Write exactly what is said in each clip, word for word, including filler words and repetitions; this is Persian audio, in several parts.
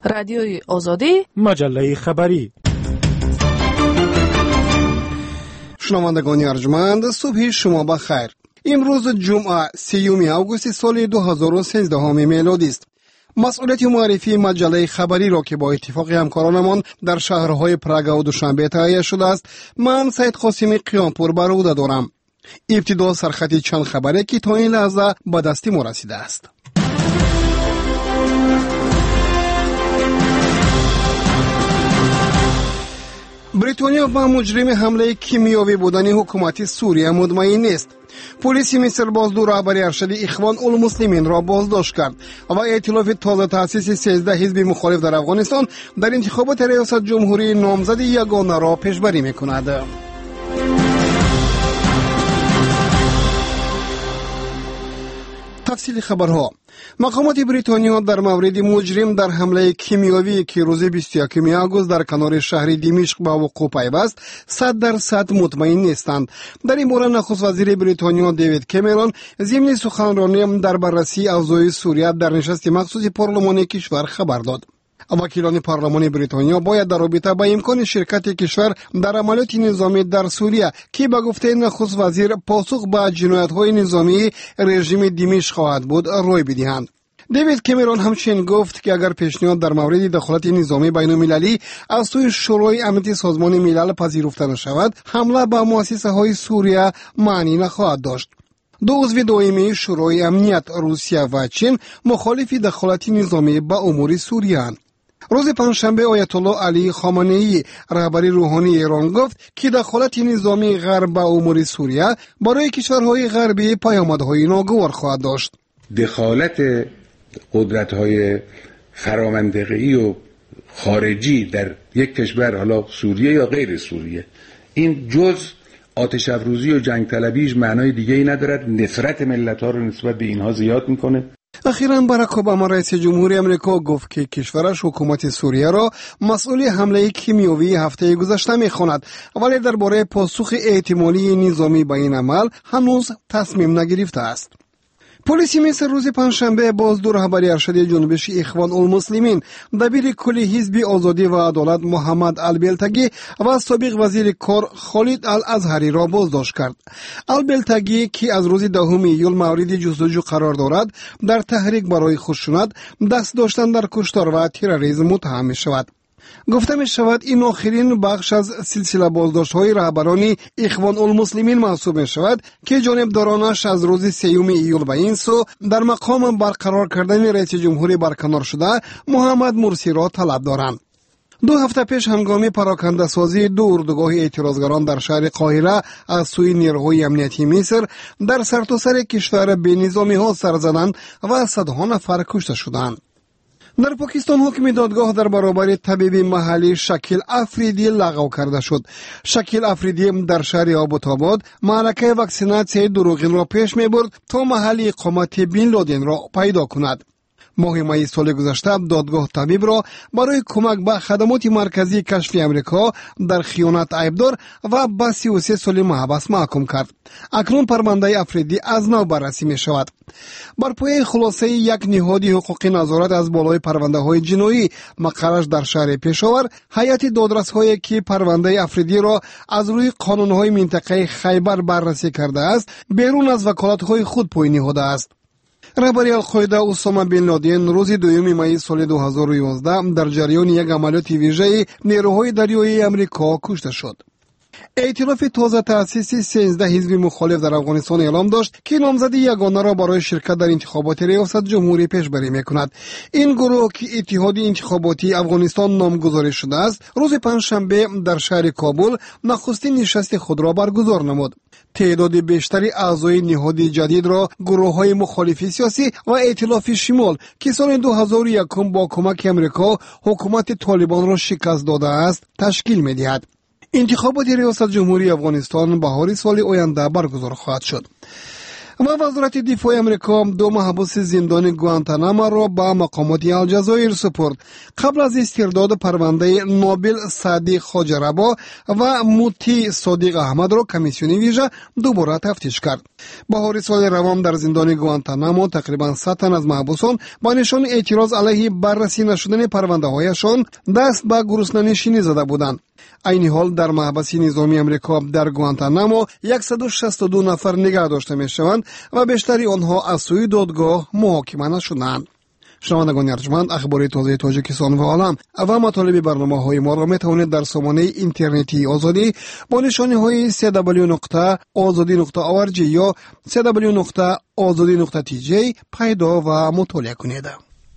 رادیوی آزادی، مجله خبری. شنوندگان ارجمند، صبح شما بخیر. امروز جمعه سیوم آگوست سال دو هزار و سیزده میلادی است. مسئولیت معرفی مجله خبری را که با اتفاق همکارانمان در شهرهای پراگ و دوشنبه تهیه شده است، من سید قاسمی قیامپور بر عهده دارم. ابتدا سرخط چند خبری که تا این لحظه به دست ما رسیده است. بریتانیا با مجرم حمله کیمیاوی بودن حکومت سوریه مطمئن نیست. پلیس مصر باز دو رهبر ارشد اخوان المسلمین را بازداشت کرد و ائتلاف تازه تأسیس سیزده حزب مخالف در افغانستان در انتخابات ریاست جمهوری نامزد یگانه را پیشبری می‌کند. تفصیل خبرها. مقامات بریتانیا در مورد مجرم در حمله کیمیاوی که روز بیست و یکم آگوست در کنار شهر دمشق به وقوع پیوست صد درصد مطمئن نیستند. در این باره نخست وزیر بریتانیا دیوید کامرون ضمن سخنرانی در بررسی اوضاع سوریه در نشست مخصوص پارلمان کشور خبر داد. وکیلان پارلمان بریتانیا باید در رابطه با امکان شرکت کشور در عملیات نظامی در سوریه که به گفته نخست وزیر پاسخ به جنایت‌های نظامی رژیم دمشق خواهد بود رای بدهند. دیوید کامرون همچنین گفت که اگر پیشنهاد در مورد دخالت نظامی بین‌المللی از سوی شورای امنیت سازمان ملل پذیرفته نشود، حمله به مؤسسه‌های سوریه معنی نخواهد داشت. دو عضو دائمی شورای امنیت روسیه و چین مخالف دخالت نظامی به امور سوریه اند. روز پنجشنبه آیت الله علی خامنه‌ای رهبر روحانی ایران گفت که دخالت نظامی غرب به امور سوریه برای کشورهای غربی پیامدهای ناگوار خواهد داشت. دخالت قدرت‌های فرامنطقه‌ای و خارجی در یک کشور، حالا سوریه یا غیر سوریه، این جز آتش افروزی و جنگ طلبیش معنای دیگه ای ندارد. نفرت ملت‌ها رو نسبت به اینها زیاد میکنه. اخیراً باراک اوباما رئیس جمهوری آمریکا گفت که کشورش حکومت سوریه را مسئول حمله کیمیاوی هفته گذشته می‌خواند، ولی درباره پاسخ احتمالی نظامی به این عمل هنوز تصمیم نگرفته است. پلیس مصر روز پنجشنبه باز دو رهبر ارشد جنبش اخوان المسلمین، دبیر کل حزب آزادی و عدالت محمد البلتگی و سابق وزیر کار خالد الازهری را بازداشت کرد. البلتگی که از روز دهم ایول مورد جستجو قرار دارد، در تحریک برای خشونت، دست داشتن در کشتار و تروریسم متهم می شود. گفته می شود این آخرین بخش از سلسله بازداشت های رهبران اخوان المسلمین محسوب می شود که جانبدارانش از روز سیوم ایول به این سو در مقام برقرار کردن رئیس جمهوری برکنار شده محمد مرسی را طلب دارند. دو هفته پیش هنگام پراکنده سازی دو اردوگاه اعتراضگران در شهر قاهره از سوی نیروهای امنیتی مصر در سرتاسر کشور به نظامی ها سر زدند و صدها نفر کشته شدند. در پاکستان حکم دادگاه در برابر طبیب محلی شکیل افریدی لغو کرده شد. شکیل افریدی در شهر آبادآباد معرکه واکسیناسیون دروغین را پیش می برد تا محل اقامت بن لادن را پیدا کند. ماه می سال گذشته دادگاه طبیب را برای کمک به خدمات مرکزی کشفی امریکا در خیانت عیبدار و به سی و سه سال محبس محکوم کرد. اکنون پرونده افریدی از نو بررسی می شود. بر پایه خلاصه یک نهاد حقوقی نظارت از بالای پرونده های جنایی مقرش در شهر پشاور، هیئت دادرس‌هایی که پرونده افریدی را از روی قانون‌های منطقه خیبر بررسی کرده است، بیرون از وکالت‌های خود پای نهاده است. رهبر القاعده اسامه بن لادن روز دوم می سال دو هزار و یازده در جریان یک عملیات ویژه نیروهای دریایی آمریکا کشته شد. ائتلاف تازه تأسیس سیزده حزب مخالف در افغانستان اعلام داشت که نامزد یگانه را برای شرکت در انتخابات ریاست جمهوری پیشبری می‌کند. این گروه که اتحاد انتخاباتی افغانستان نامگذاری شده است، روز پنجشنبه در شهر کابل نخستین نشست خود را برگزار نمود. تعداد بیشتری اعضای نهاد جدید را گروه‌های مخالف سیاسی و ائتلاف شمال که سال دو هزار و یک با کمک امریکا حکومت طالبان را شکست داده است تشکیل می‌دهد. انتخابات ریاست جمهوری افغانستان بهار سال آینده برگزار خواهد شد. و وزارت دفاع امریکا دو محبوس زندان گوانتانامو را به مقامات الجزایر سپرد. قبل از استرداد پرونده نابل صادق خاجربا و موتی صادق احمد را کمیسیون ویژه دوباره تفتیش کرد. بهار سال روان در زندان گوانتانامو تقریبا صد تن از محبوسان با نشان اعتراض علیه بررسی نشدن پرونده هایشان دست به گرسنه‌نشینی زده بودند. این حال در محبس نظامی امریکا در گوانتانامو صد و شصت و دو نفر نگه داشته می شوند و بیشتری آنها از سوی دادگاه محاکمه نشدند. شنوندگان ارجمند، اخبار تازه تاجیکستان و عالم و مطالب برنامه های ما را می توانید در سامانه اینترنتی آزادی با نشانی های دبلیو دبلیو دبلیو نقطه آزادی نقطه او ار جی یا دبلیو دبلیو دبلیو نقطه آزادی نقطه تی جی پیدا و مطالعه کنید.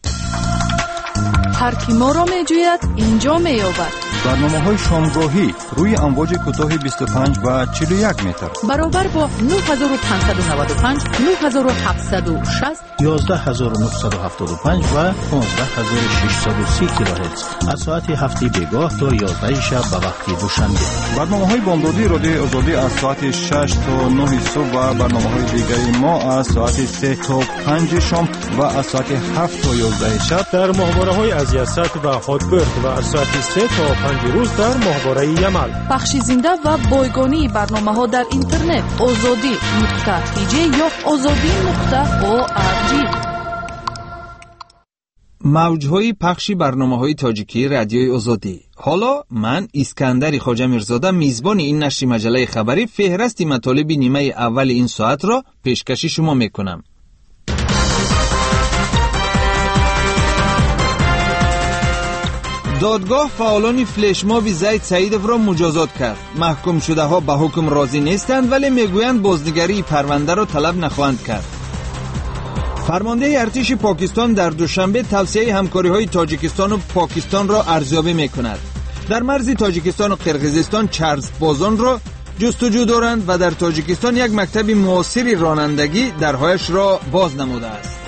هر کی ما را می جوید اینجا می یابد. برنامه های شامگاهی روی امواج کوتاه بیست و پنج و چهل و یک متر برابر با نه هزار و پانصد و نود و پنج، نه هزار و هفتصد و شصت، یازده هزار و نهصد و هفتاد و پنج و پانزده هزار و ششصد و سی کیلوهرتز از ساعت هفت بیگاه تا یازده شب به وقت دوشنبه. برنامه های بامدادی رادیو آزادی از ساعت شش تا نه صبح و برنامه های دیگری ما از ساعت سه تا پنج شام و از ساعت هفت تا یازده شب در ماهواره های از یست و هاتبرد و از ساعت سه تا پنج روز در ماهواره یمل. پخش زنده و بایگانی برنامه ها در اینترنت آزادی نقطه تی جی یا آزادی نقطه او ار جی. موج‌های پخش برنامه‌های تاجیکی رادیوی آزادی. حالا من اسکندر خواجه میرزاده میزبان این نشر مجله خبری فهرست مطالب نیمه اول این ساعت را پیشکش شما میکنم. دادگاه فعالان فلشماب زید سعیدوف را مجازات کرد. محکوم شده ها به حکم راضی نیستند ولی میگویند بازنگری پرونده را طلب نخواهند کرد. فرمانده ارتش پاکستان در دوشنبه توصیه همکاری های تاجیکستان و پاکستان را ارزیابی میکند. در مرز تاجیکستان و قرقیزستان چرس بازان را جستجو دارند و در تاجیکستان یک مکتب معاصر رانندگی درهایش را باز نموده است.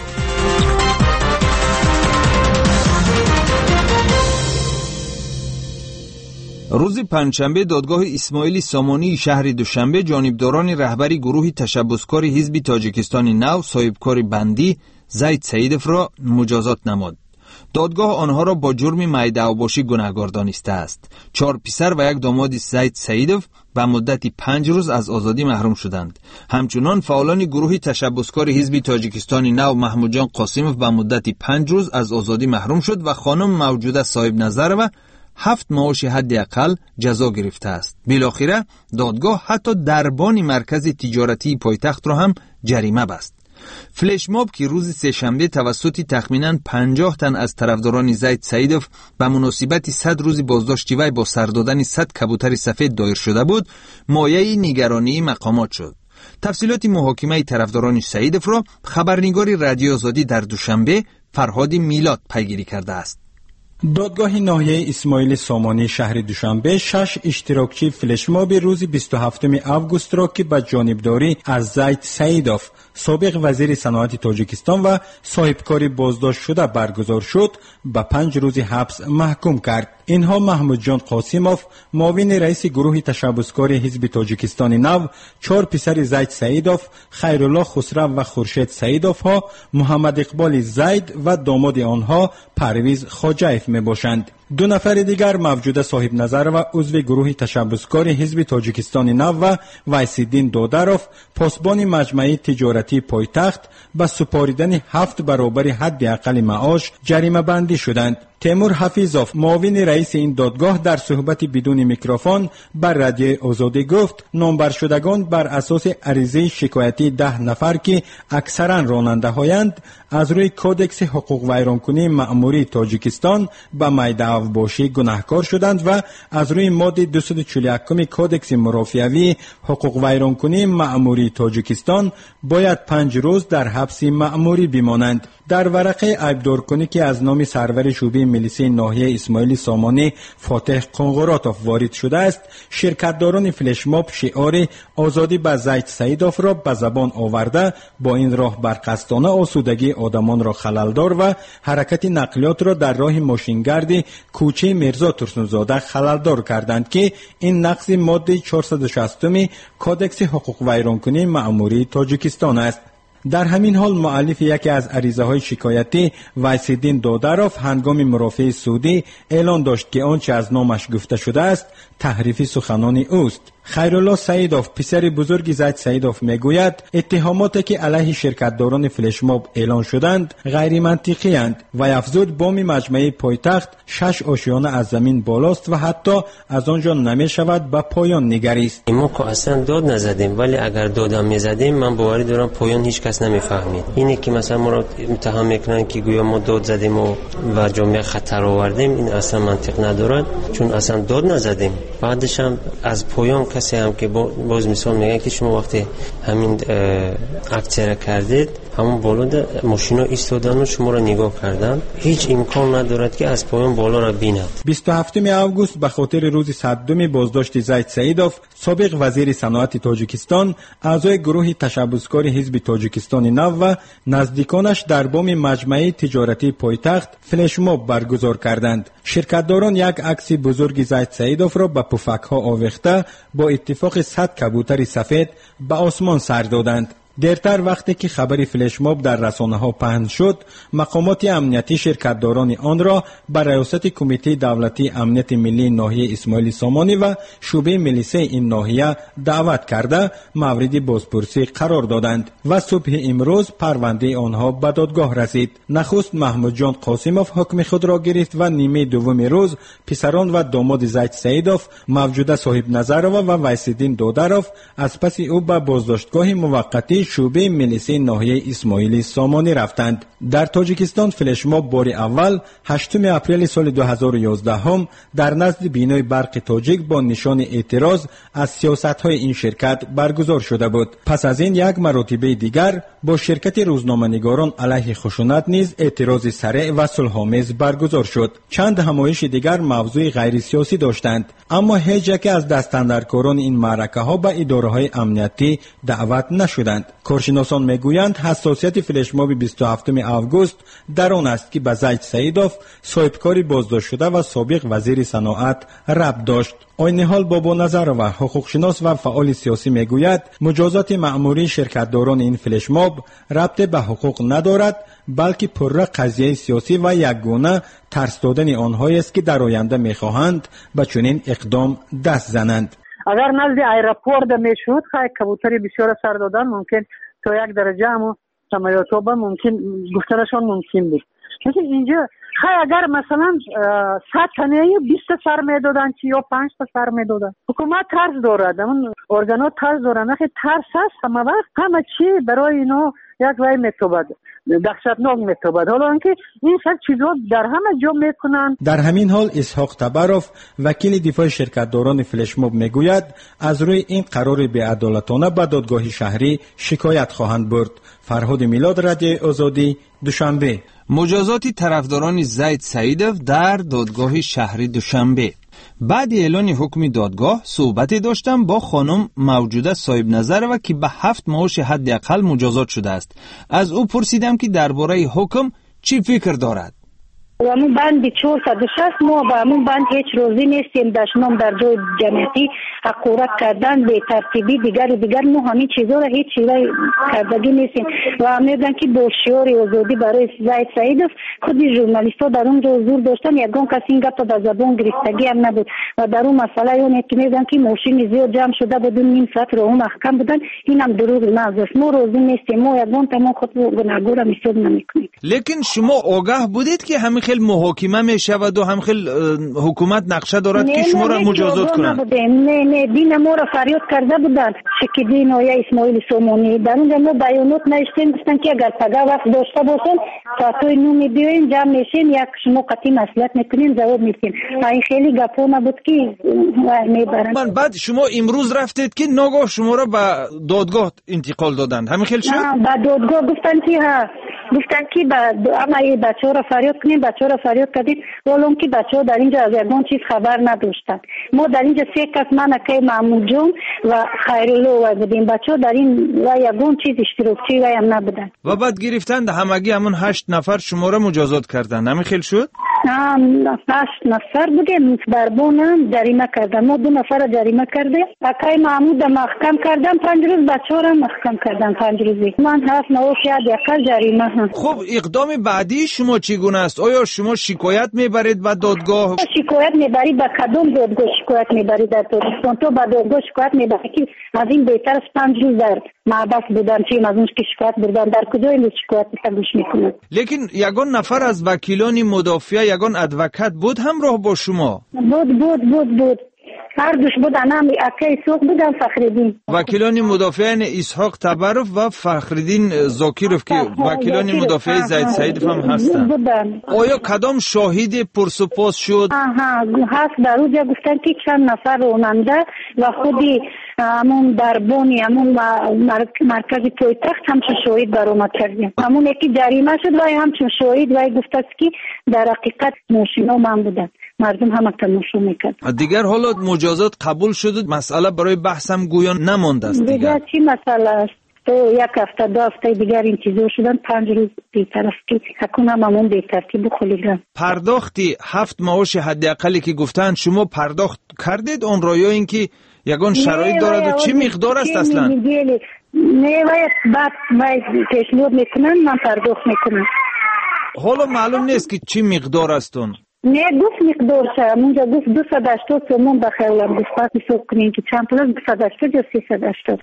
روز پنجشنبه دادگاه اسماعیل سامانی شهر دوشنبه جانبداران رهبری گروه تشبثکار حزب تاجیکستان نو صاحبکار بندی زید سعیدوف را مجازات نمود. دادگاه آنها را با جرم میده‌باشی گناهکار دانسته است. چهار پسر و یک داماد زید سعیدوف به مدتی پنج روز از آزادی محروم شدند. همچنان فعالان گروه تشبثکار حزب تاجیکستان نو محمود جان قاسموف به مدتی پنج روز از آزادی محروم شد و خانم موجوده صاحب نظر و هفت معاش حداقل جزا گرفته است. بالاخره دادگاه حتی دربان مرکز تجارتی پایتخت را هم جریمه بست. فلش ماب که روز سه‌شنبه توسط تخمیناً پنجاه تن از طرفداران زید سعیدوف به مناسبت صد روز بازداشت وی با سر دادن صد کبوتر سفید دایر شده بود، مایه نگرانی مقامات شد. تفصیلات محاکمه طرفداران سعیدوف را خبرنگار رادیو آزادی در دوشنبه فرهاد میلاد پیگیری کرده است. دادگاه ناحیه اسماعیل سامانی شهر دوشنبه شش اشتراکچی فلشماب روز بیست و هفتم آگوست را که به جانبداری از زید سعیدوف سابق وزیر صنعت تاجیکستان و صاحبکاری بازداشت شده برگزار شد به پنج روز حبس محکوم کرد. اینها محمود جان قاسموف معاون رئیس گروه تشبثکار حزب تاجیکستان نو، چهار پسر زید سعیدوف، خیرالله خسرو و خورشید سعیدوف ها، محمد اقبال زید و داماد آنها پرویز خواجه‌اف می باشند. دو نفر دیگر موجود صاحب نظر و عضو گروه تشبثکار حزب تاجیکستان نو و ویسیدین دودروف پاسبان مجمع تجارتی پایتخت به سپاریدن هفت برابر حد اقل معاش جریمه بندی شدند. تیمور حفیظوف معاون رئیس این دادگاه در صحبت بدون میکروفون بر رادیو آزادی گفت نامبر شدگان بر اساس عریضه شکایتی ده نفر که اکثرا راننده هایند از روی کودکس حقوق ویرانکنی مأموری تاجیکستان به میده‌او باشی گناهکار شدند و از روی ماده دویست و چهل و یک کودکس مرافعوی حقوق ویرانکنی مأموری تاجیکستان باید پنج روز در حبس مأموری بمانند. در ورقه عیبدارکنی که از نام سرور شعبه ملیسه ناحیه اسماعیل سامانی فاتح قنقراتوف وارد شده است، شرکتداران فلشماب شعار آزادی به زید سعیدوف را به زبان آورده با این راه بر قصدانه آسودگی آدمان را خللدار و حرکت نقلیات را در راه ماشینگرد کوچه میرزا ترسنوزاده خللدار کردند که این نقض ماده چهارصد و شصت کودکس حقوق ویرانکنی مأموری تاجیکستان است. در همین حال مؤلف یکی از عریضه‌های شکایتی وایسیدین دوداروف هنگام مرافعه سعودی اعلان داشت که آنچه از نامش گفته شده است تحریف سخنان اوست. خیرالله سعیدوف پسر بزرگ زید سعیدوف میگوید اتهاماتی که علیه شرکتداران فلشموب اعلان شدند غیر منطقی اند و افزود بام مجمع پایتخت شش آشیانه از زمین بالاست و حتی از آنجا نمی شود به پایان نگریست. ما که اصلا داد نزدیم، ولی اگر دادم میزدیم من باوری دارم پایان هیچ کس نمیفهمید. اینه که مثلا ما رو متهم میکنن که گویا ما داد زدیم و, و جامعه خطر آوردیم، این اصلا منطق ندارد، چون اصلا داد نزدیم. بعدش هم از پایان کسی هم که باز مثال میگن که شما وقتی همین اکتره کردید همون بالا ماشینا ایستادن و شما را نگاه کردن، هیچ امکان ندارد که از پایان بالا را بیند. بیست و هفتم آگوست به خاطر روز صدم بازداشت زید سعیدوف سابق وزیر صنعت تاجیکستان اعضای گروه تشبسکار حزب تاجیکستان نو و نزدیکانش در بام مجمع تجارتی پایتخت فلشموب برگزار کردند. شرکتداران یک عکس بزرگ زید سعیدوف را به پفک‌ها آویخته با اتفاق صد کبوتر سفید به آسمان سر دادند. دیرتر وقتی که خبر فلشموب در رسانه‌ها پهن شد، مقامات امنیتی شرکتداران آن را به ریاست کمیته دولتی امنیت ملی ناحیه اسماعیل سامانی و شعبه ملیسه این ناحیه دعوت کرده مورد بازپرسی قرار دادند و صبح امروز پرونده آنها به دادگاه رسید. نخست محمود جان قاسموف حکم خود را گرفت و نیمه دوم روز پسران و داماد زید سعیدوف موجوده صاحب نظرو و وایسیدین دوداروف از پس او به بازداشتگاه موقتی شعبه ملیسه ناحیه اسماعیل سامانی رفتند. در تاجیکستان فلشموب بار اول هشتم اپریل سال دو هزار و یازده هم در نزد بینای برق تاجیک با نشان اعتراض از سیاست‌های این شرکت برگزار شده بود. پس از این یک مرتبه دیگر با شرکت روزنامه‌نگاران علیه خشونت نیز اعتراض سریع و صلح‌آمیز برگزار شد. چند همایش دیگر موضوع غیر سیاسی داشتند، اما هیچ یک از دستاندرکاران این معرکه‌ها به اداره‌های امنیتی دعوت نشدند. کارشناسان میگویند حساسیت فلشموب بیست و هفتم آگوست در آن است که به زید سعیدوف صاحبکار بازداشت شده و سابق وزیر صنعت ربط داشت. عین حال بابا نظر و حقوقشناس و فعال سیاسی میگوید مجازات مأموری شرکتداران این فلشموب ربط به حقوق ندارد، بلکه پر قضیه سیاسی و یکگونه ترس دادن آنهایی است که در آینده میخواهند به چنین اقدام دست زنند. اگر نزد ایرپورت میشود خیلی کبوتری بسیار سر دادن ممکن تا یک درجه هم سمایاتو با ممکن گفتنشان ممکن بود. لیکن اینجا خیلی اگر مثلا صد تنه بیست سر میدادن چی یا پنج تا سر میدادن. حکومت ترس دارد، اون ارگانات ترس دارن، نخی ترس هست همه وقت همه چی برای اینو یک وای میتوبد دهشتناک میتوبد. حالا اینکه این سر چیزا در همه جا میکنن. در همین حال اسحاق تبروف وکیل دفاع شرکتداران فلشموب میگوید از روی این قرار بی‌عدالتانه به دادگاه شهری شکایت خواهند برد. فرهاد میلاد، رادیو آزادی، دوشنبه. مجازات طرفداران زید سعیدوف در دادگاه شهری دوشنبه. بعد اعلان حکم دادگاه صحبتی داشتم با خانم موجوده صاحب نظر و که به هفت معاش حداقل مجازات شده است. از او پرسیدم که درباره حکم چی فکر دارد. و همون بند چهارصد و شصت ما با همون بند هیچ روزی نیستیم دشنام در جای جمعیتی حقورت کردن به ترتیبی دیگر دیگر ما همین چیزا را هیچ چیزای کردگی نیستیم و همیدن که با شعار آزادی برای زید سعیدوف خودی ژورنالیست‌ها در اونجا حضور داشتن، یگان کسی این گپ در زبان گرفتگی هم نبود و در اون مسئله اون که میگن که ماشین زیاد جمع شده بدون نیم ساعت رو محکم بودن، این هم دروغ محض است. ما روزی نیستیم، ما یگان تمام خود گناهگار را حساب نمی‌کنیم. لیکن شما آگاه بودید که همین خیلی محاکمه میشود و هم خیلی حکومت نقشه دارد که شما را مجازات کنند؟ نه نه دین ما را فریاد کرده بودند شکلی نویه اسماعیل سامانی در اونجا ما بیانات نوشتیم گفتن که اگر پگاه وقت داشته باشن ساعتای نو میبیوین جمع میشین یک شما قطعی مسئولیت میکنین جواب میدین. این خیلی گپا نبود که میبرن. من بعد شما امروز رفتید که ناگاه شما را به دادگاه انتقال دادند، همین خیلی شد؟ به دادگاه گفتن که ها گفتن که اما این بچه ها را فریاد کنیم، بچه ها را فریاد کردیم، ولون که بچه ها در اینجا از یکان چیز خبر نداشتن. ما در اینجا سه کس، من اکی محمود جون و خیرالله و بودیم. بچه ها در این و یکان چیز اشتراکچی و هم نبودن. و بعد گرفتن همگی همون هشت نفر شما را مجازات کردن، نمی خیل شد؟ هشت نفر بودیم دربون هم جریمه کردن. ما دو نفر جریمه کردیم. اکی محمود محکم کردن پنج روز، بچه ها را محکم کردن پنج روزی. من هفت نوش یاد یکل جریمه هم. خب اقدام بعدی شما چگونه است؟ آیا شما شکایت میبرید به دادگاه؟ شکایت میبرید به کدوم دادگاه شکایت میبرید در تاجیکستان؟ تو به دادگاه شکایت میبرید که از این بهتر از پنج روز در محبس بودن چیم از اونش که شکایت بردن در کجای این شکایت گوش میکنند؟ لیکن یگان نفر از وکیلان مدافع، یگان ادوکات بود همراه با شما؟ بود بود بود بود هر دوش بودن، هم اکی سوق بودن فخردین. وکیلان مدافعین اسحاق تبرف و فخردین زاکیروف که وکیلان مدافع زید سعیدوف هم هستن. آیا کدام شاهد پرسپاس شد؟ آها هست در اونجا گفتن که چند نفر راننده و خودی همون دربانی همون مرکز پایتخت همچون شاهد برآمد کردیم. همون یکی جریمه شد و همچون شاهد و گفت که در حقیقت ماشینا من بودن، مردم هم تماشا میکرد. دیگر حالا مجازات قبول شد، مسئله برای بحث هم گویا نمانده است دیگر. دیگر چی مسئله است؟ تو یک هفته دو هفته دیگر انتظار شدن، پنج روز دیگر است که حکومت هم همون بی‌ترتیب خلیدن. پرداختی هفت معاش حداقلی که گفتن شما پرداخت کردید اون را یا اینکه یگان شرایط دارد و چه مقدار است اصلا؟ نه باید بعد باید پیشنهاد میکنن من پرداخت میکنم. حالا معلوم نیست که چه مقدار است اون؟ نه گفت مقدار شد، منجا گفت دو صد هشتاد تومان بخیرم گفت پس حساب کنین که چند پلاس دو صد هشتاد یا سی صد هشتاد.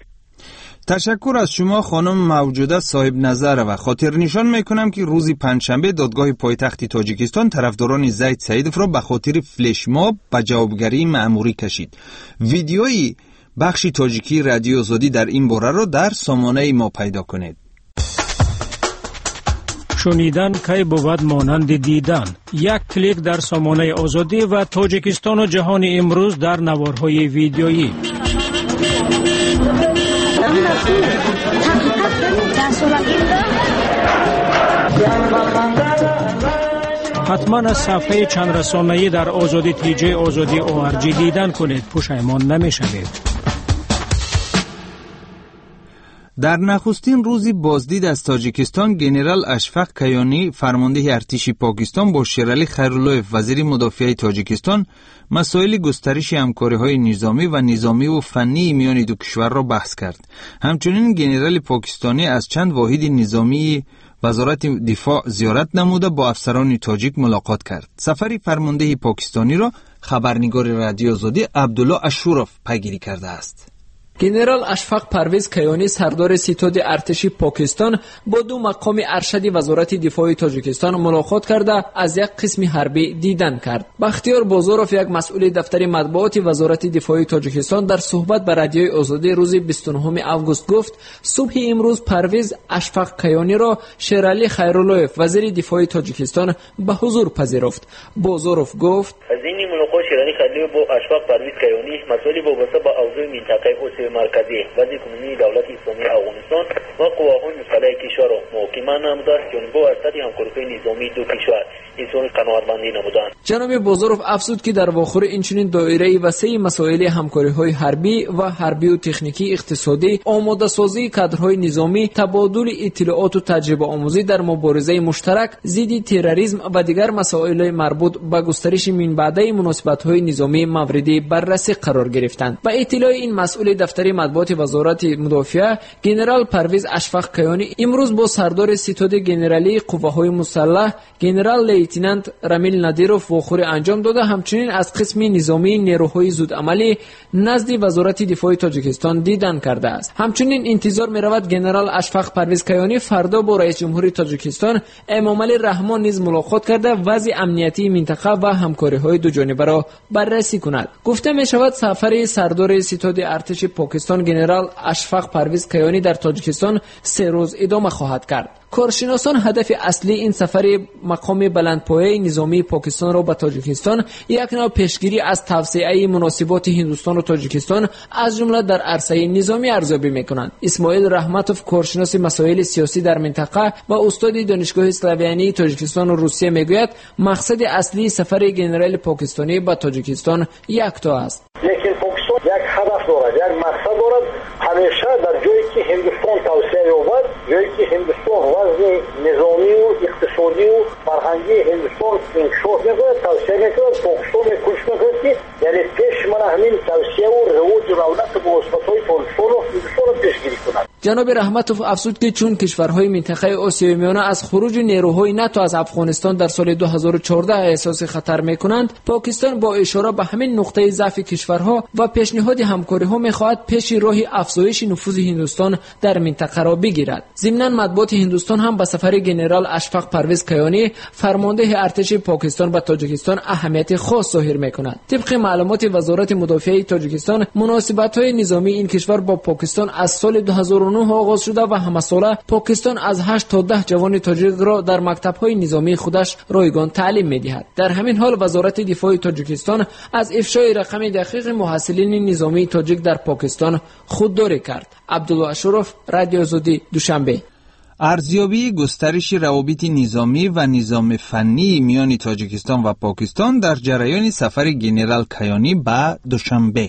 تشکر از شما خانم موجوده صاحب نظر و خاطر نشان میکنم که روز پنجشنبه دادگاه پایتخت تاجیکستان طرفداران زید سعیدوف را به خاطر فلش ماب به جوابگری مأموری کشید. ویدیوی بخش تاجیکی رادیو آزادی در این باره را در سامانه ما پیدا کنید. شنیدن کی بود مانند دیدن. یک کلیک در سامانه آزادی و تاجیکستان و جهان امروز در نوارهای ویدیویی. حتما از صفحه چند رسانه‌ای در آزادی تیجی آزادی او ار جی دیدن کنید، پشیمان نمی‌شوید. در نخستین روزی بازدید از تاجیکستان، گنرال اشفق کیانی فرمانده ارتش پاکستان با شیرعلی خیرالله وزیر مدافع تاجیکستان مسائل گسترش همکاری‌های نظامی و نظامی و فنی میان دو کشور را بحث کرد. همچنین گنرال پاکستانی از چند واحد نظامی وزارت دفاع زیارت نموده با افسران تاجیک ملاقات کرد. سفر فرمانده پاکستانی را خبرنگار رادیو آزادی عبدالله اشورف پیگیری کرده است. گنرال اشفق پرویز کیانی سردار ستاد ارتش پاکستان با دو مقام ارشد وزارت دفاع تاجیکستان ملاقات کرده از یک قسم حربی دیدن کرد. بختیار بازارف یک مسئول دفتر مطبوعات وزارت دفاع تاجیکستان در صحبت با رادیو آزادی روز بیست و نهم آگوست گفت صبح امروز پرویز اشفق کیانی را شیرعلی خیرالله وزیر دفاع تاجیکستان به حضور پذیرفت. بازارف گفت از این ملاقات شیرعلی خیرالله با اشفق پرویز کیانی مسائل وابسته به اوضاع منطقه مرکزی وزیر کنونی دولت اسلامی افغانستان و قواهای مسلح کشور را محاکمه نموده که با واسطه همکاری نظامی دو کشور اظهار قناعتمندی نمودند. جناب بازارف افزود که در واخور اینچنین دایره وسیع مسائل همکاری‌های حربی و حربی و تکنیکی اقتصادی، آماده سازی کادرهای نظامی، تبادل اطلاعات و تجربه آموزی در مبارزه مشترک ضد تروریسم و دیگر مسائل مربوط به گسترش منبعده مناسبت‌های نظامی موردی بررسی قرار گرفتند. با اطلاع این مسئول دفتر مطبوعات وزارت مدافع گنرال پرویز اشفق کیانی امروز با سردار ستاد گنرالی قواهای مسلح گنرال لیتنانت رامیل نادیروف واخور انجام داده. همچنین از قسم نظامی نیروهای زودعملی نزد وزارت دفاع تاجیکستان دیدن کرده است. همچنین انتظار می رود گنرال اشفق پرویز کیانی فردا با رئیس جمهوری تاجیکستان امامعلی رحمان نیز ملاقات کرده وضع امنیتی منطقه و همکاری های دو جانبه را بررسی کند. گفته می شود سفر سردار ستاد ارتش پاکستان گنرال اشفق پرویز کیانی در تاجیکستان سه روز ادامه خواهد کرد. کارشناسان هدف اصلی این سفر مقام بلندپایه نظامی پاکستان را به تاجیکستان یک نوع پیشگیری از توسعه مناسبات هندوستان و تاجیکستان از جمله در عرصه نظامی ارزیابی میکنند. اسماعیل رحمتوف، کارشناس مسائل سیاسی در منطقه و استاد دانشگاه اسلاویانی تاجیکستان و روسیه، میگوید مقصد اصلی سفر جنرال پاکستانی به تاجیکستان یکتا است. لیکن پاکستان یک هدف دارد، یک مقصد دارد. همیشه در جایی که هندوستان توسعه یابد، جایی که هندوستان وضع نظامی و اقتصادی و فرهنگی هندوستان انکشاف میکند، توسعه میکند، پاکستان کوشش میکند که یعنی پیش من همین توسعه و رواج و رونق به واسطه‌های پاکستان و هندوستان را پیشگیری کند. جناب رحمتوف افزود که چون کشورهای منطقه آسیای میانه از خروج نیروهای ناتو از افغانستان در سال دو هزار و چهارده احساس خطر میکنند، پاکستان با اشاره به همین نقطه ضعف کشورها و پیشنهاد همکاری ها میخواهد پیش راه افزایش نفوذ هندوستان در منطقه را بگیرد. ضمناً مطبوعات هندوستان هم به سفر جنرال اشفاق پرویز کیانی، فرمانده ارتش پاکستان به تاجیکستان، اهمیت خاص ظاهر میکنند. طبق معلومات وزارت مدافعه تاجیکستان، مناسبت‌های نظامی این کشور با پاکستان از سال دو هزار و نه آغاز شده و همساله پاکستان از هشت تا ده جوان تاجیک را در مکتب‌های نظامی خودش رایگان تعلیم می‌دهد. در همین حال وزارت دفاع تاجیکستان از افشای رقم دقیق محصلین نظامی تاجیک در پاکستان خودداری کرد. عبدالله اشرف، رادیو آزادی، دوشنبه. ارزیابی گسترش روابط نظامی و نظام فنی میان تاجیکستان و پاکستان در جریان سفر جنرال کیانی به دوشنبه.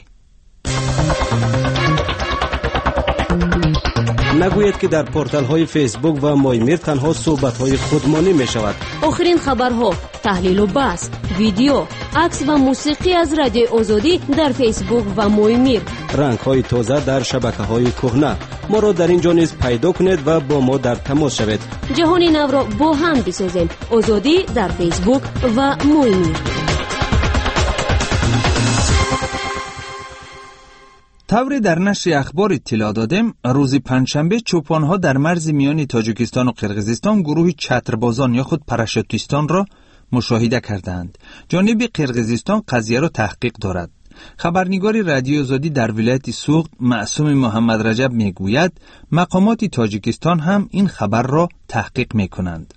نگوید که در پورتال های فیسبوک و مایمیر تنها صحبت های خودمانی می شود. آخرین خبرها، تحلیل و بحث، ویدیو، عکس و موسیقی از رادیو آزادی در فیسبوک و مایمیر. رنگ های تازه در شبکه های کهنه. ما را در اینجا نیز پیدا کنید و با ما در تماس شوید. جهان نو را با هم بسازیم. آزادی در فیسبوک و مایمیر. طوری در نشر اخبار اطلاع دادیم، روز پنجشنبه چوپان‌ها در مرز میان تاجیکستان و قرقیزستان گروه چتربازان یا خود پاراشوتیستان را مشاهده کردند. جانب قرقیزستان قضیه را تحقیق دارد. خبرنگار رادیو آزادی در ولایت سوغد معصوم محمد رجب میگوید مقامات تاجیکستان هم این خبر را تحقیق میکنند.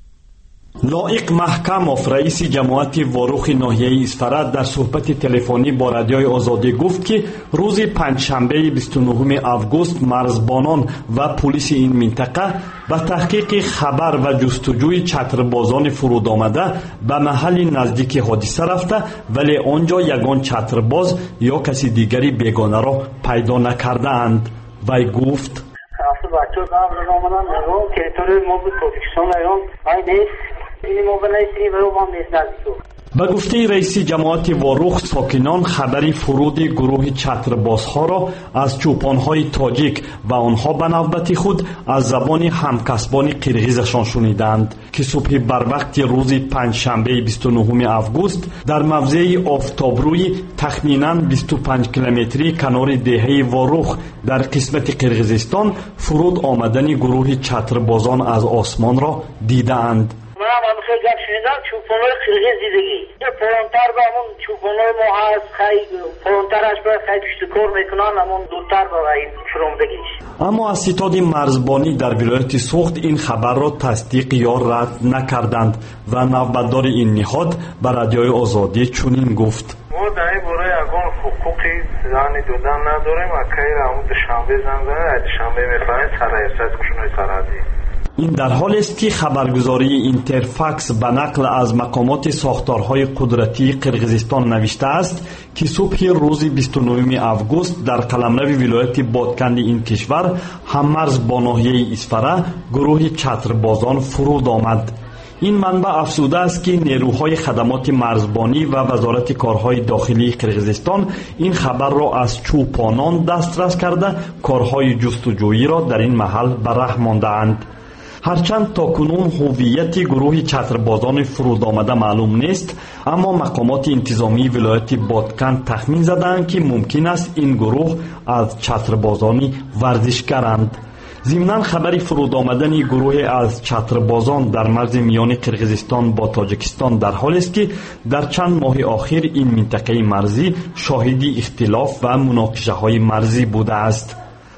لائق محکموف رئیس جماعت واروخ ناحیه اسفرت در صحبت تلفنی با رادیوی آزادی گفت که روز پنجشنبه بیست و نهم آگوست مرزبانان و پلیس این منطقه به تحقیق خبر و جستجوی چتربازان فرود آمده به محل نزدیک حادثه رفته، ولی آنجا یگان چترباز یا کسی دیگری بیگانه را پیدا نکردند. وی گفت بچه ها قبل آمدن نگاه تریتوری ما بود پاکستان ایران های نیست این ما بنایستی و رو ما هم نیست نزدیک. به گفته رئیس جماعت واروخ، ساکنان خبری فرود گروه چتربازها را از چوپانهای تاجیک و آنها به نوبت خود از زبان همکسبان قرقیزشان شنیدند که صبح بر وقت روز پنجشنبه بیست و نهم آگوست در موضع آفتابروی تخمینا بیست و پنج کیلومتری کنار دهه واروخ در قسمت قرقیزستان فرود آمدن گروه چتربازان از آسمان را دیدند. من هم خیلی گفت شنیدم چوپانای قرقیز دیدگی یه پرانتر به همون چوپانای ما هست خیلی پرانترش به خیلی پشتکار میکنن همون دوتر به این شرومدگیش. اما از ستاد مرزبانی در ولایت سوغد این خبر را تصدیق یا رد نکردند و نوبتدار این نهاد به رادیوی آزادی چنین گفت: ما در این باره یگان حقوقی زن دادن نداریم و که همون دوشنبه زن زنه دوشنبه میفرمایید سر ارشاد کشونای سرحدی. این در حال است که خبرگزاری اینترفکس به نقل از مقامات ساختارهای قدرتی قرقیزستان نوشته است که صبح روز بیست و نهم آگوست در قلمرو ولایت بادکند این کشور هممرز با ناحیه اسفره گروه چتربازان فرود آمد. این منبع افزوده است که نیروهای خدمات مرزبانی و وزارت کارهای داخلی قرقیزستان این خبر را از چوپانان دسترس کرده کارهای جستجویی را در این محل به راه مانده‌اند. هرچند تا کنون هویت گروه چتربازان فرود آمده معلوم نیست، اما مقامات انتظامی ولایت بادکند تخمین زدند که ممکن است این گروه از چتربازانی ورزشگرند. ضمناً خبری فرود آمدن گروه از چتربازان در مرز میان قرقیزستان با تاجیکستان در حال است که در چند ماه اخیر این منطقه مرزی شاهد اختلاف و مناقشه های مرزی بوده است.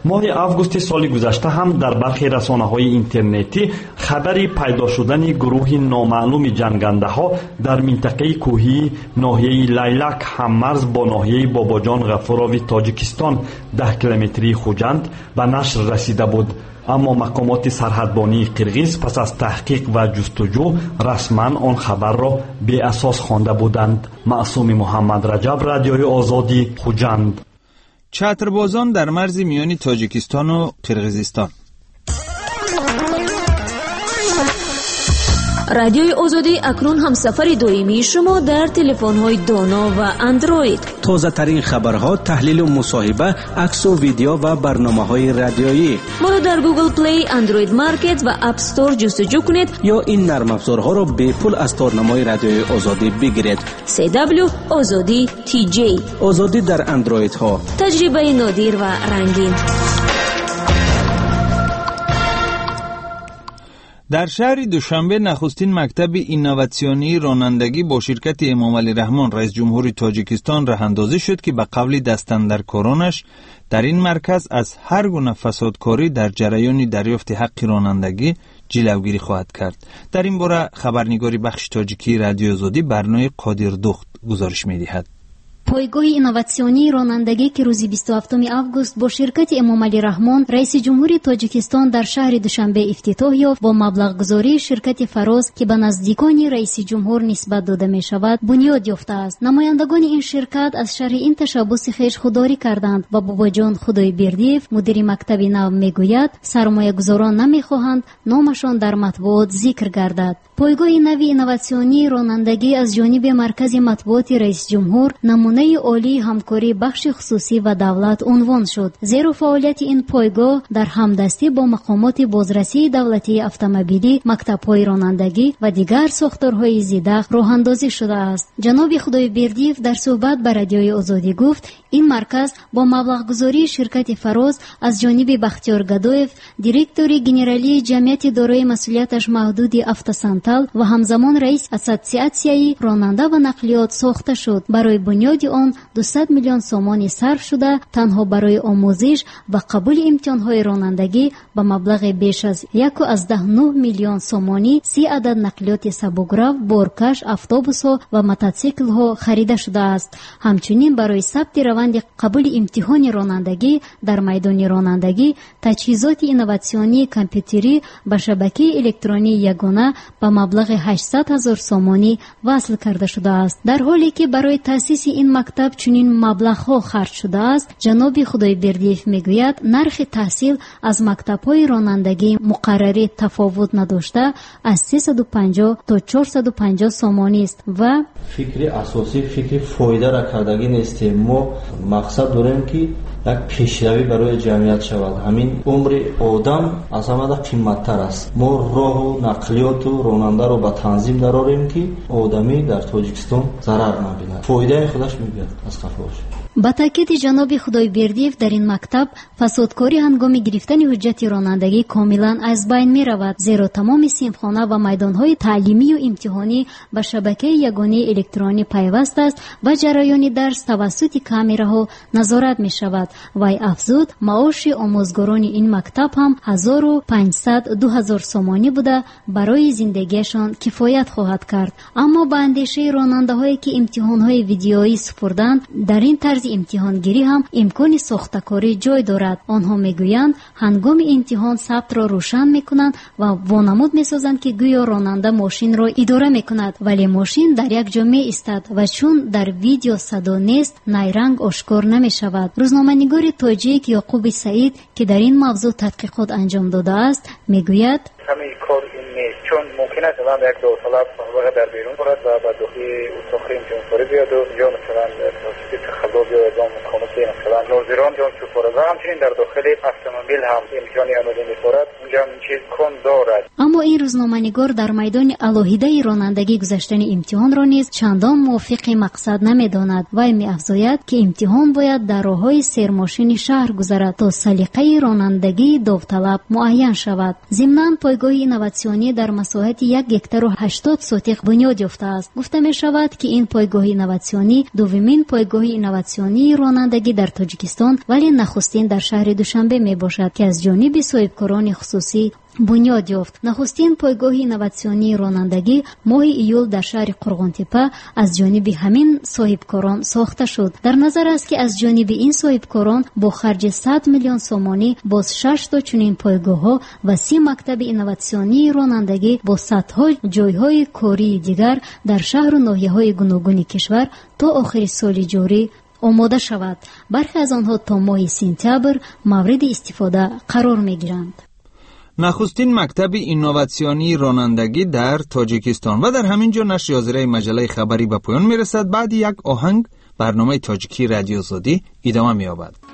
моҳи августи соли гузашта ҳам дар бархи расонаҳои интернетӣ хабари пайдо шудани гурӯҳи номаълуми ҷангандаҳо дар минтақаи кӯҳии ноҳияи Лайлак ҳаммарз бо ноҳияи Бобоҷон Ғафурови Тоҷикистон даҳ километрии Хуҷанд ба нашр расида буд. аммо мақомоти сарҳадбонии қирғиз пас аз таҳқиқ ва ҷустуҷӯ расман он хабарро беасос хонда буданд. маъсуми муҳаммадраҷаб, радиои озодӣ, Хуҷанд. чатрбозон дар марзи миёни Тоҷикистону Қирғизистон. радиои озодӣ акнун ҳамсафари доимии шумо дар телефонҳои доно ва андроид. тозатарин хабарҳо, таҳлилу мусоҳиба, аксу видео ва барномаҳои радиоӣ. моро дар Google Play, Android Market ва App Store ҷустуҷӯ кунед ё ин нармафзорҳоро бепул аз торнамои радиои озодӣ бигиред. си дабл ю озодӣ ти ҷей. озодӣ дар андроидҳо. таҷрибаи нодир ва рангин. дар шаҳри Душанбе нахустин мактаби инноватсионии ронандагӣ бо ширкати Эмомалӣ Раҳмон раис ҷумҳури Тоҷикистон раҳандозӣ шуд, ки ба қавли дастандаркоронаш дар ин марказ аз ҳар гуна фасодкорӣ дар ҷараёни дарёфти ҳаққи ронандагӣ ҷилавгирӣ хоҳад кард. дар ин бора хабарнигори бахши тоҷикии радиои озодӣ Барнои Қодирдухт гузориш медиҳад. пойгоҳи инноватсионии ронандагӣ ки рӯзи бисту ҳафтуми август бо ширкати Эмомалӣ Раҳмон раиси ҷумҳури Тоҷикистон дар шаҳри Душанбе ифтитоҳ ёфт, бо маблағгузории ширкати Фароз ки ба наздикони раиси ҷумҳур нисбат дода мешавад бунёд ёфтааст. намояндагони ин ширкат аз шарҳи ин ташаббуси хеш худдорӣ карданд ва Бобоҷон Худойбердиев, мудири мактаби нав, мегӯяд сармоягузорон намехоҳанд номашон дар матбуот зикр гардад. пойгоҳи нави инноватсионии ронандагӣ аз ҷониби маркази матбуоти раиси ҷумҳур намунаи олии ҳамкории бахши хусусӣ ва давлат унвон шуд, зеро фаъолияти ин пойгоҳ дар ҳамдастӣ бо мақомоти бозрасии давлатии автомобилӣ, мактабҳои ронандагӣ ва дигар сохторҳои зидах роҳандозӣ шудааст. ҷаноби Худойбердиев дар суҳбат ба радиои озодӣ гуфт, ин марказ бо маблағгузории ширкати Фароз аз ҷониби Бахтиёр Гадоев, директори генералии ҷамъияти дорои масъулияташ маҳдуди Автосантал ва ҳамзамон раис ассотсиатсияи ронанда ва нақлиёт сохта шуд. барои бунёди он дуюз миллион сомонӣ сарф шуда, танҳо барои омӯзиш ва қабули имтиҳонҳои ронандагӣ ба маблағи беш аз яку аздаҳ нӯҳ миллион сомонӣ си адад нақлиёти сабукрав, боркаш, автобусҳо ва мотоциклҳо харида шудааст. ҳамчунин барои сабти раванди қабули имтиҳони ронандагӣ дар майдони ронандагӣ таҷҳизоти инноватсионии компютерӣ ба шабакаи электронии ягона ба маблағи ҳаштсад ҳазор сомонӣ васл карда шудааст. дар ҳоле ки барои таъсиси ин мактаб чунин маблағҳо харҷ шудааст, ҷаноби Худойбердиев мегӯяд нархи таҳсил аз мактабҳои ронандагӣ муқаррарӣ тафовут надошта аз сесаду панҷоҳ то чорсаду панҷоҳ сомонист ва фикри асосӣ фикри фоидаро кардагӣ нестем. мо мақсад дорем ки як пешравӣ барои ҷамъият шавад. ҳамин умри одам аз ҳамада қимматтар аст. мо роҳу нақлиёту ронандаро ба танзим дарорем ки одамӣ дар Тоҷикистон зарар набинад. фоидаи худаш мебиёд аз қафош. ба таъкиди ҷаноби Худойбердиев, дар ин мактаб фасодкорӣ ҳангоми гирифтани ҳуҷҷати ронандагӣ комилан аз байн меравад, зеро тамоми синфхона ва майдонҳои таълимию имтиҳонӣ ба шабакаи ягонаи электронӣ пайваст аст ва ҷараёни дарс тавассути камераҳо назорат мешавад. вай афзуд, маоши омӯзгорони ин мактаб ҳам ҳазору панҷсад ду ҳазор сомонӣ буда барои зиндагиашон кифоят хоҳад кард. аммо ба андешаи ронандаҳое ки имтиҳонҳои видеоӣ супурданд, дар ин тарзи имтиҳонгирӣ ҳам имкони сохтакорӣ ҷой дорад. онҳо мегӯянд ҳангоми имтиҳон сабтро рӯшан мекунанд ва вонамуд месозанд ки гӯё ронанда мошинро идора мекунад, вале мошин дар як ҷо меистад ва чун дар видео садо нест, найранг ошкор намешавад. рӯзноманигори тоҷик Ёқуби Саид ки дар ин мавзӯъ тадқиқот анҷом додааст, мегӯяд ҳамин кор ин нест, чун мумкин аст адам як давосалаб ваға дар берун борад ва ба дохили утоқи имтиҳонкорӣ биёду, ҷо масалан тавассути тахаллуқ ё ягон мақомоти масалан нозирон ҷон супорад ва ҳамчунин дар дохили автомобил ҳам имтиҳони амалӣ меборад. унҷа чиз кун дорад. аммо ин рӯзноманигор дар майдони алоҳидаи ронандагӣ гузаштани имтиҳонро низ чандон мувофиқи мақсад намедонад. вай меафзояд ки имтиҳон бояд дар роҳҳои сермошини шаҳр гузарад то салиқаи ронандагии довталаб муайян шавад. зимнан пойгоҳи инноватсионӣ дар масоҳати یک گکتر و هشتاد سوتیق بنیاد یافته است. گفته می شود که این پایگاه اینوواسیونی دومین پایگاه اینوواسیونی رانندگی در تاجیکستان ولی نخستین در شهر دوشنبه می باشد که از جانب صاحبکاران خصوصی بنیاد یافت. نخستین پایگاه اینوواسیونی رانندگی ماه ایول در شهر قرغانتپه از جانب همین صاحبکاران ساخته شد. در نظر است که از جانب این صاحبکاران با خرج صد میلیون سومانی باز شش تا چنین پایگاه‌ها و سی مکتب اینوواسیونی رانندگی با صدها جایهای کاری دیگر در شهر و ناحیه‌های گوناگون کشور تا آخر سال جاری آماده شود. برخی از آنها تا ماه سپتامبر مورد استفاده قرار می‌گیرند. نخستین مکتب اینوواسیونی رانندگی در تاجیکستان. و در همین جا نشر یازده مجله خبری به پایان میرسد. بعد یک آهنگ برنامه تاجیکی رادیو آزادی ادامه می‌یابد.